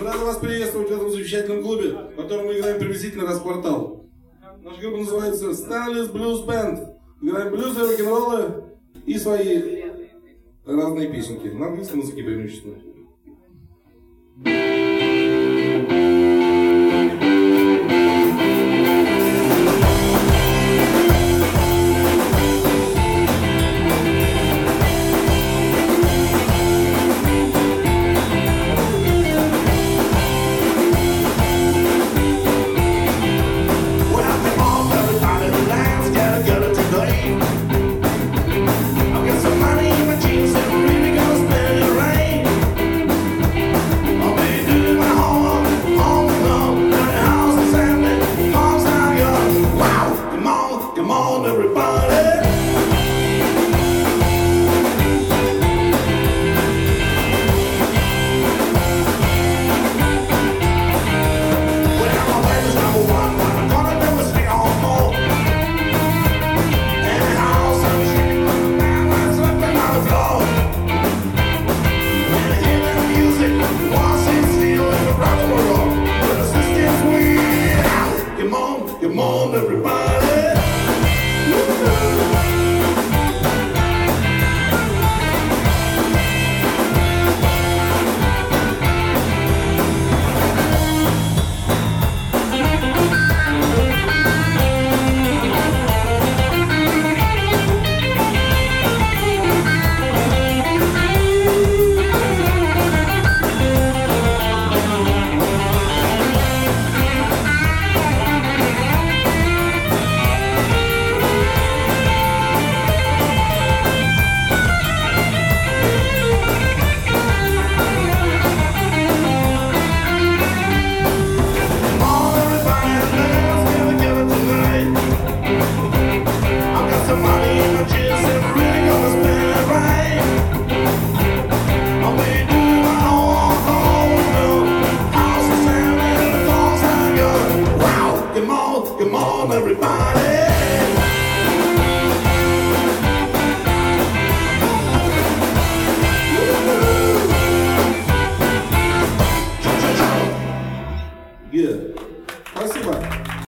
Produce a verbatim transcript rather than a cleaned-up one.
Рада вас приветствовать в этом замечательном клубе, в котором мы играем приблизительно раз в квартал. Наша группа называется Stanley's Blues Band. Играем блюзы, рок-н-роллы и свои разные песенки. На английском языке преимущественно. Come on, everybody.